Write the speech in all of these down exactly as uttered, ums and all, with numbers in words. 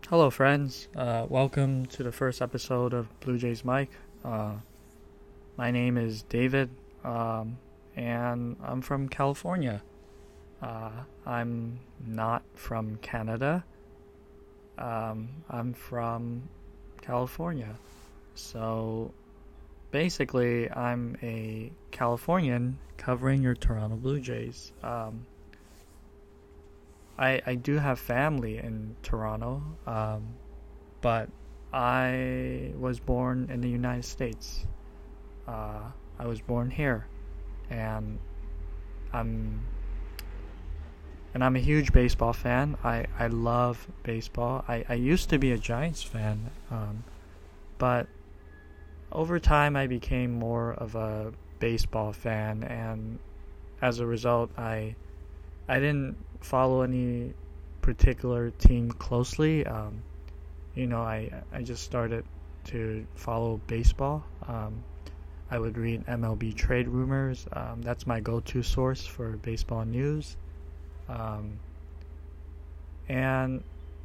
Hello, friends. Uh, welcome to the first episode of Blue Jays Mike. Uh, my name is David, um, and I'm from California. Uh, I'm not from Canada. Um, I'm from California. So basically, I'm a Californian covering your Toronto Blue Jays. Um, I I do have family in Toronto, um, but I was born in the United States. Uh, I was born here, and I'm and I'm a huge baseball fan. I, I love baseball. I, I used to be a Giants fan, um, but over time I became more of a baseball fan, and as a result, I I didn't follow any particular team closely. Um, you know, I I just started to follow baseball. Um, I would read M L B trade rumors. Um, that's my go-to source for baseball news. Um, and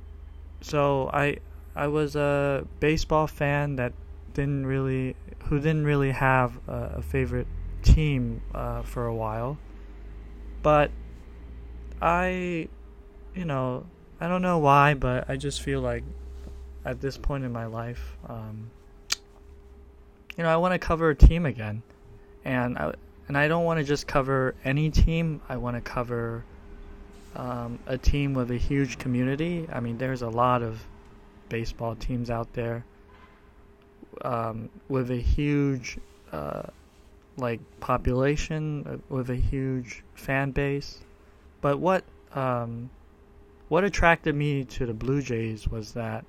so I I was a baseball fan that didn't really who didn't really have a, a favorite team uh, for a while, but I, you know, I don't know why, but I just feel like at this point in my life, um, you know, I want to cover a team again, and I and I don't want to just cover any team. I want to cover um, a team with a huge community. I mean, there's a lot of baseball teams out there um, with a huge uh, like population, uh, with a huge fan base. But what um, what attracted me to the Blue Jays was that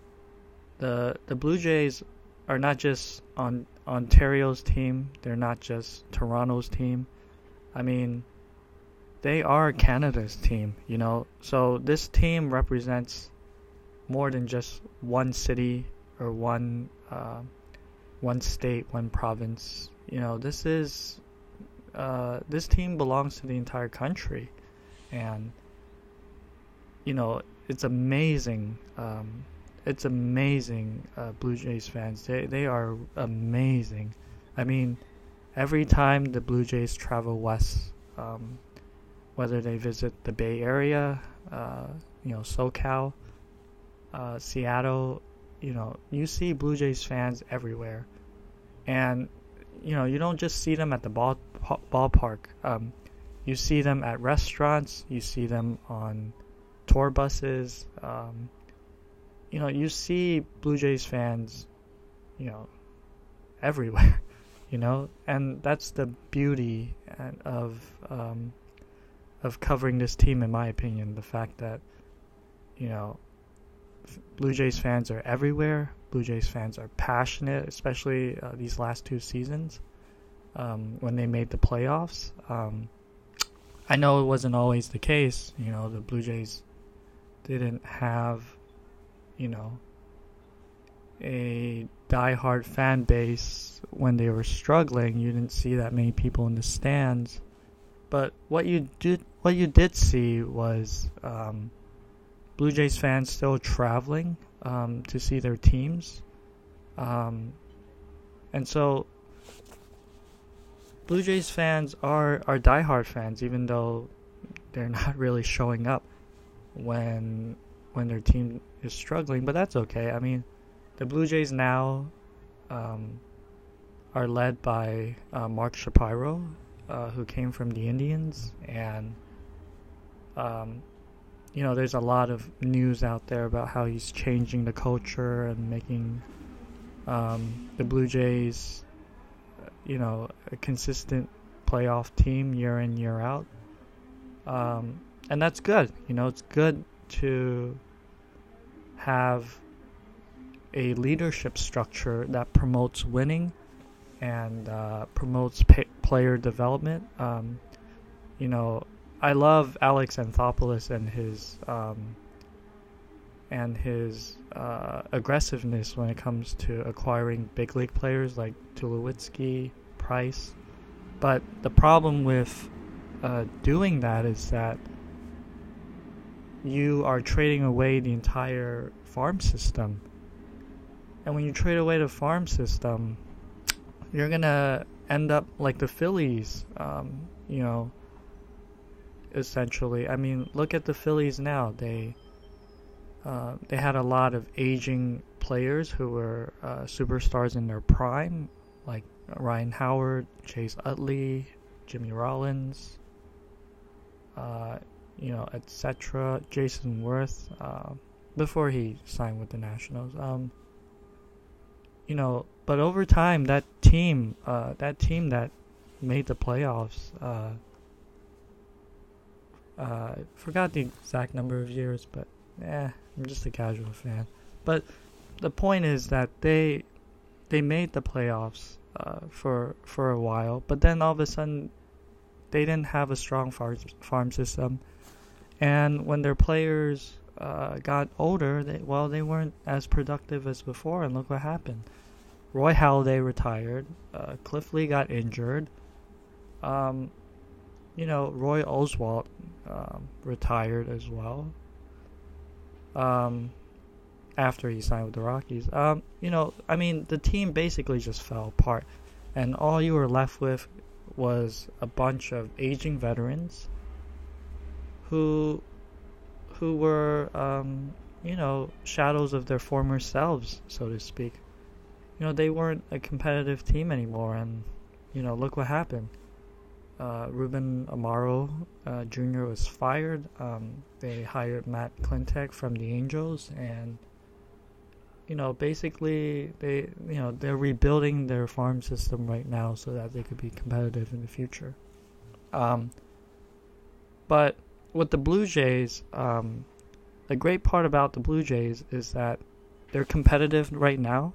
the the Blue Jays are not just on Ontario's team. They're not just Toronto's team. I mean, they are Canada's team, you know. So this team represents more than just one city or one uh, one state, one province. You know, this is uh, this team belongs to the entire country, and you know it's amazing. Um, it's amazing, uh, Blue Jays fans. They they are amazing. I mean, every time the Blue Jays travel west, um, whether they visit the Bay Area, uh, you know, SoCal, uh, Seattle, you know, you see Blue Jays fans everywhere, and you know you don't just see them at the ball ballpark. Um, you see them at restaurants. You see them on tour buses. Um, you know, you see Blue Jays fans, you know, everywhere. You know, and that's the beauty of um, of covering this team, in my opinion. The fact that you know Blue Jays fans are everywhere. Blue Jays fans are passionate, especially uh, these last two seasons um, when they made the playoffs. Um, I know it wasn't always the case. You know, the Blue Jays didn't have, you know, a diehard fan base when they were struggling. You didn't see that many people in the stands. But what you did, what you did see was um, Blue Jays fans still traveling um, to see their teams, um, and so Blue Jays fans are are diehard fans, even though they're not really showing up when when their team is struggling. But that's okay. I mean, the Blue Jays now um, are led by uh, Mark Shapiro, uh, who came from the Indians, and um, you know, there's a lot of news out there about how he's changing the culture and making um, the Blue Jays, you know, a consistent playoff team year in, year out. Um, and that's good. You know, it's good to have a leadership structure that promotes winning and uh, promotes pay- player development. Um, you know, I love Alex Anthopoulos and his um, and his uh, aggressiveness when it comes to acquiring big league players like Tulowitzki, Price. But the problem with uh, doing that is that you are trading away the entire farm system. And when you trade away the farm system, you're gonna end up like the Phillies, um, you know, essentially. I mean, look at the Phillies now. They uh, they had a lot of aging players who were uh, superstars in their prime, like Ryan Howard, Chase Utley, Jimmy Rollins, uh, you know, et cetera. Jason Worth, uh, before he signed with the Nationals. Um, you know, but over time, that team, uh, that team that made the playoffs, uh, uh, I forgot the exact number of years, but eh, I'm just a casual fan. But the point is that they they made the playoffs uh, for for a while, but then all of a sudden they didn't have a strong farm farm system, and when their players uh, got older, they well they weren't as productive as before, and look what happened. Roy Halladay retired. Uh, Cliff Lee got injured. Um, you know, Roy Oswalt um, retired as well. Um, after he signed with the Rockies. Um, you know, I mean, the team basically just fell apart, and all you were left with was a bunch of aging veterans who, who were, um, you know, shadows of their former selves, so to speak. You know, they weren't a competitive team anymore, and, you know, look what happened. Uh, Ruben Amaro uh, Junior was fired. Um, they hired Matt Klentak from the Angels, and, you know, basically, they, you know, they're rebuilding their farm system right now so that they could be competitive in the future. Um, but with the Blue Jays, um, the great part about the Blue Jays is that they're competitive right now,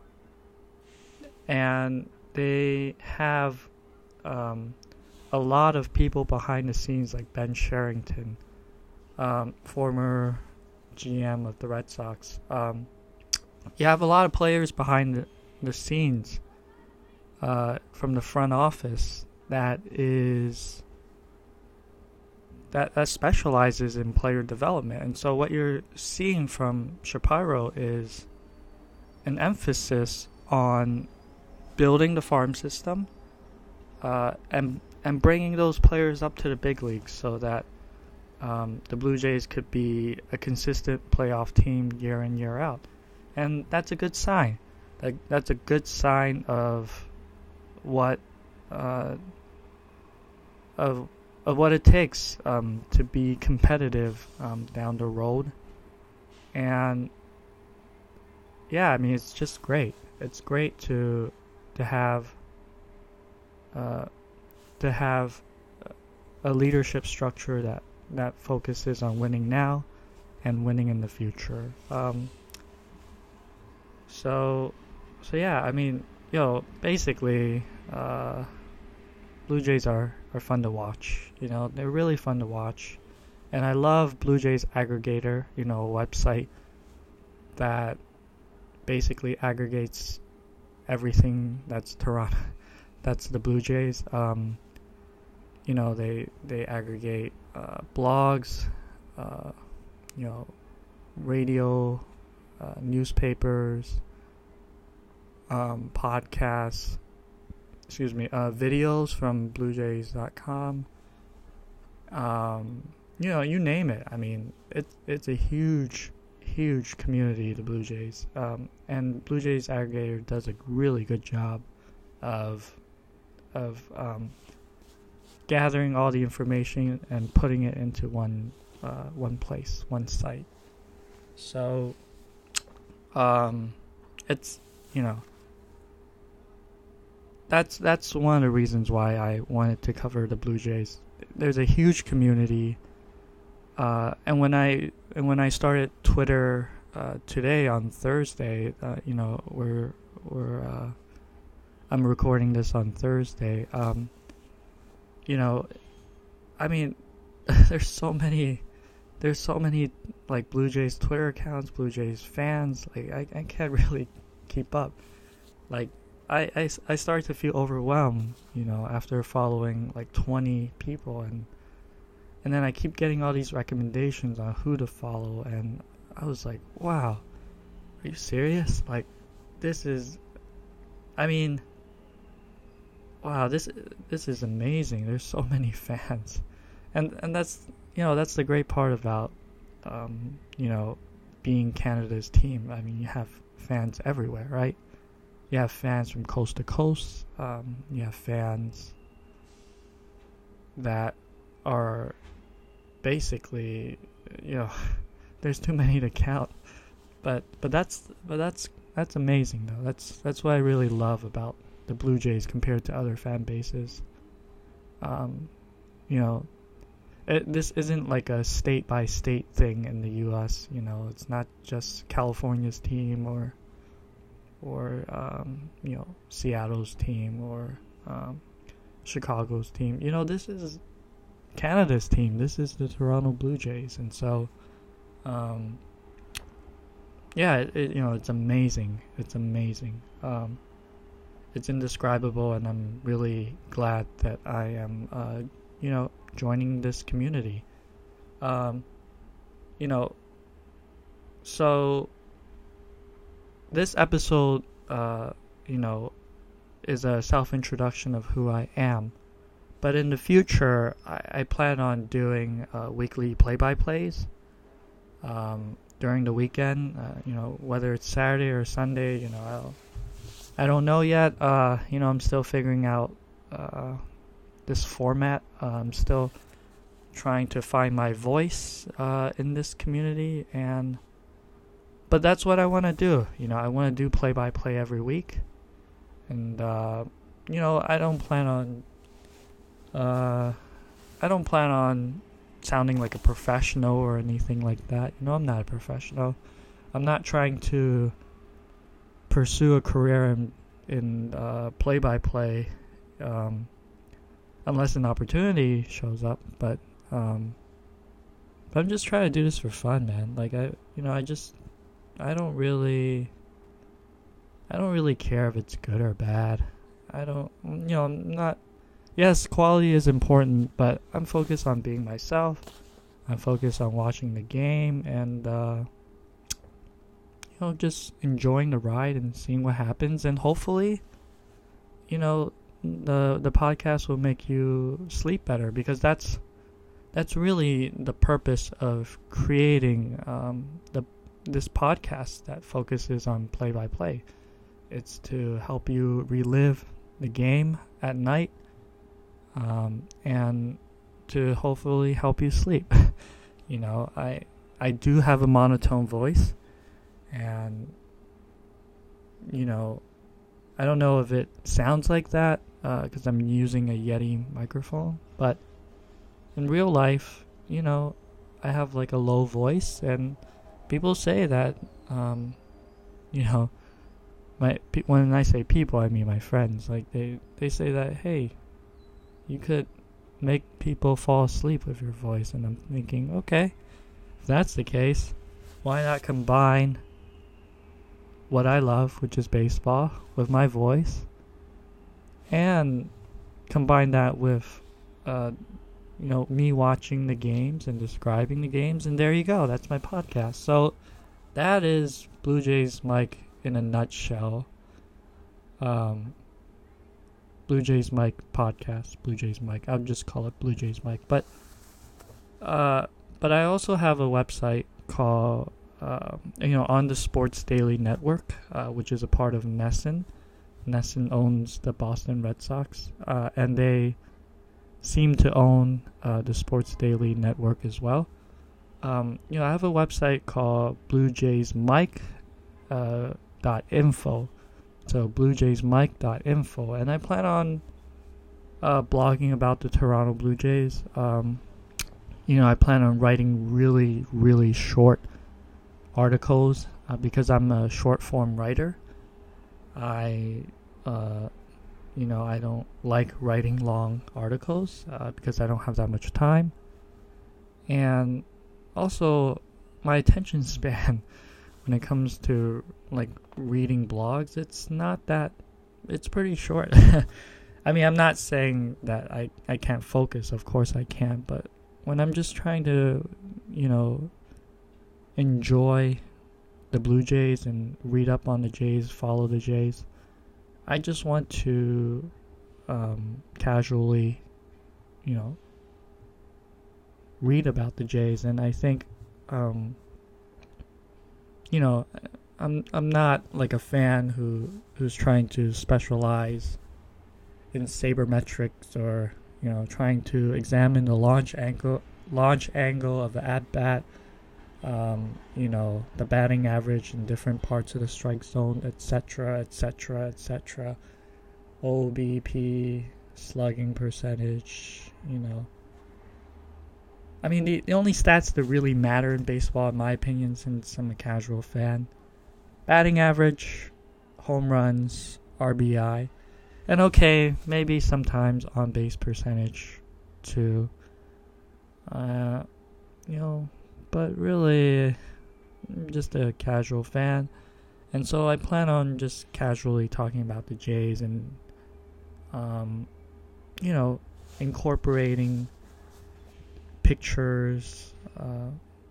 and they have um, a lot of people behind the scenes, like Ben Sherrington, um, former G M of the Red Sox. Um, you have a lot of players behind the, the scenes uh, from the front office that is that, that specializes in player development. And so what you're seeing from Shapiro is an emphasis on building the farm system uh, and and bringing those players up to the big leagues so that um, the Blue Jays could be a consistent playoff team year in, year out. And that's a good sign. That, that's a good sign of what uh, of of what it takes um, to be competitive um, down the road. And yeah, I mean, it's just great. It's great to to have uh, to have a leadership structure that, that focuses on winning now and winning in the future. Um, so, so yeah, I mean, yo, basically, uh, Blue Jays are, are fun to watch. You know, they're really fun to watch. And I love Blue Jays Aggregator, you know, a website that basically aggregates everything that's Toronto, that's the Blue Jays. Um, you know, they they aggregate uh, blogs, uh, you know, radio, uh, newspapers, um, podcasts, excuse me, uh, videos from Blue Jays dot com. Um, you know, you name it. I mean, it's it's a huge, huge community, the Blue Jays. Um, and Blue Jays Aggregator does a really good job of of um, gathering all the information and putting it into one uh, one place, one site. So, um, it's, you know, that's that's one of the reasons why I wanted to cover the Blue Jays. There's a huge community, uh, and when I and when I started Twitter uh, today on Thursday, uh, you know, we're we're uh, I'm recording this on Thursday. Um, you know, I mean, there's so many, there's so many like Blue Jays Twitter accounts, Blue Jays fans. Like I, I can't really keep up. Like I, I, I start to feel overwhelmed, you know, after following like twenty people, and and then I keep getting all these recommendations on who to follow, and I was like, wow, are you serious? Like, this is, I mean, wow, this this is amazing. There's so many fans, and and that's, you know, that's the great part about, um, you know, being Canada's team. I mean, you have fans everywhere, right? You have fans from coast to coast. Um, you have fans that are basically, you know, there's too many to count. But but that's but that's that's amazing though. That's that's what I really love about the Blue Jays compared to other fan bases. Um, you know, it, this isn't like a state by state thing in the U S. You know, it's not just California's team or or um, you know, Seattle's team or um, Chicago's team. You know, this is Canada's team. This is the Toronto Blue Jays, and so, um, yeah, it, it, you know, it's amazing. It's amazing. Um, it's indescribable, and I'm really glad that I am, uh, you know, joining this community. Um, you know, so this episode, uh, you know, is a self-introduction of who I am. But in the future, I, I plan on doing uh, weekly play-by-plays um, during the weekend. Uh, you know, whether it's Saturday or Sunday, you know, I'll, I don't know yet. Uh, you know, I'm still figuring out uh, this format. Uh, I'm still trying to find my voice uh, in this community, and but that's what I want to do. You know, I want to do play-by-play every week, and uh, you know, I don't plan on. Uh, I don't plan on sounding like a professional or anything like that. You know, I'm not a professional. I'm not trying to pursue a career in in uh, play-by-play, um, unless an opportunity shows up. But um, but I'm just trying to do this for fun, man. Like I, you know, I just I don't really I don't really care if it's good or bad. I don't, you know, I'm not. Yes, quality is important, but I'm focused on being myself. I'm focused on watching the game and, uh, you know, just enjoying the ride and seeing what happens. And hopefully, you know, the the podcast will make you sleep better, because that's that's really the purpose of creating um, the this podcast that focuses on play-by-play. It's to help you relive the game at night. Um, and to hopefully help you sleep. You know, I I do have a monotone voice, and you know, I don't know if it sounds like that because uh, I'm using a Yeti microphone, but in real life, you know, I have like a low voice, and people say that, um, you know, my pe- when I say people, I mean my friends. Like they they say that, hey, you could make people fall asleep with your voice. And I'm thinking, okay, if that's the case, why not combine what I love, which is baseball, with my voice, and combine that with, uh, you know, me watching the games and describing the games, and there you go. That's my podcast. So that is Blue Jays Mike in a nutshell. Um... Blue Jays Mike podcast, Blue Jays Mike. I'll just call it Blue Jays Mike. But, uh, but I also have a website called, uh, you know, on the Sports Daily Network, uh, which is a part of NESN. NESN owns the Boston Red Sox, uh, and they seem to own uh, the Sports Daily Network as well. Um, you know, I have a website called Blue Jays Mike uh, dot info. So blue jays mike dot info, and I plan on uh, blogging about the Toronto Blue Jays. Um, you know, I plan on writing really, really short articles uh, because I'm a short form writer. I, uh, you know, I don't like writing long articles uh, because I don't have that much time, and also my attention span when it comes to like reading blogs, it's not that, it's pretty short. I mean, I'm not saying that I, I can't focus, of course I can, but when I'm just trying to, you know, enjoy the Blue Jays and read up on the Jays, follow the Jays, I just want to um, casually, you know, read about the Jays. And I think, um, you know, I'm I'm not like a fan who who's trying to specialize in sabermetrics, or you know, trying to examine the launch angle launch angle of the at bat, um, you know, the batting average in different parts of the strike zone, et cetera, et cetera, et cetera. O B P, slugging percentage, you know. I mean, the, the only stats that really matter in baseball, in my opinion, since I'm a casual fan: batting average, home runs, R B I, and okay, maybe sometimes on base percentage too. Uh, you know, but really, I'm just a casual fan, and so I plan on just casually talking about the Jays and, um, you know, incorporating pictures uh,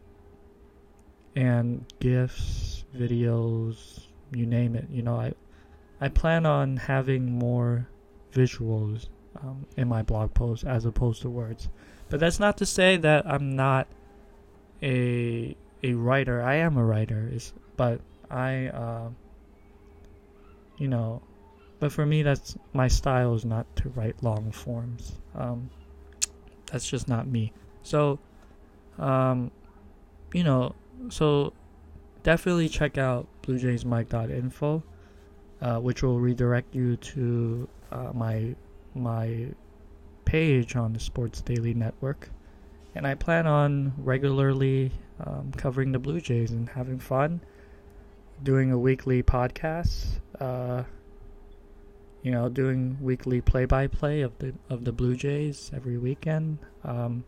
and GIFs, videos, you name it. You know, I I plan on having more visuals um, in my blog posts as opposed to words. But that's not to say that I'm not a a writer. I am a writer, is but I uh, you know, but for me, that's my style is not to write long forms. Um, that's just not me. So, um, you know, so definitely check out blue jays mike dot info, uh, which will redirect you to uh, my my page on the Sports Daily Network. And I plan on regularly um, covering the Blue Jays and having fun, doing a weekly podcast, uh, you know, doing weekly play-by-play of the of the Blue Jays every weekend. Um,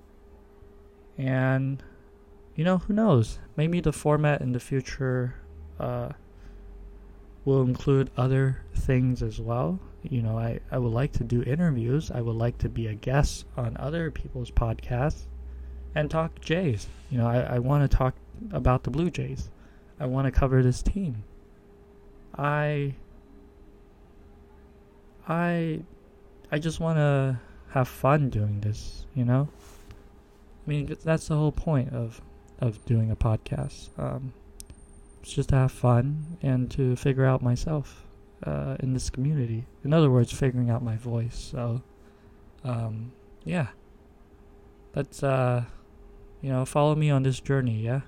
and, you know, who knows? Maybe the format in the future uh, will include other things as well. You know, I, I would like to do interviews. I would like to be a guest on other people's podcasts and talk Jays. You know, I, I want to talk about the Blue Jays. I want to cover this team. I I I just want to have fun doing this, you know? I mean, that's the whole point of, of doing a podcast. Um, it's just to have fun and to figure out myself uh, in this community. In other words, figuring out my voice. So, um, yeah. Let's, uh, you know, follow me on this journey, yeah?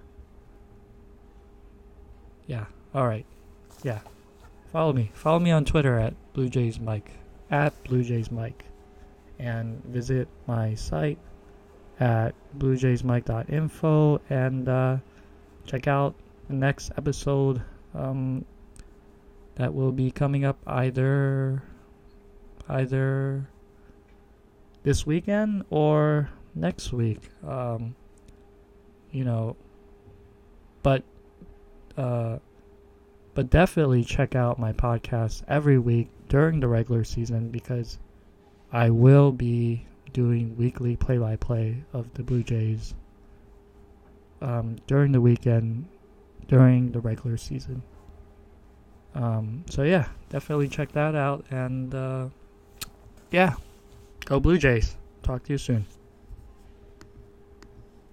Yeah, alright. Yeah. Follow me. Follow me on Twitter at Blue Jays Mike. At Blue Jays Mike. And visit my site at blue jays mike dot info and uh, check out the next episode um, that will be coming up either either this weekend or next week. Um, you know, but uh, but definitely check out my podcast every week during the regular season, because I will be doing weekly play-by-play of the Blue Jays um, during the weekend, during the regular season. Um, so yeah, definitely check that out. And uh, yeah, go Blue Jays. Talk to you soon.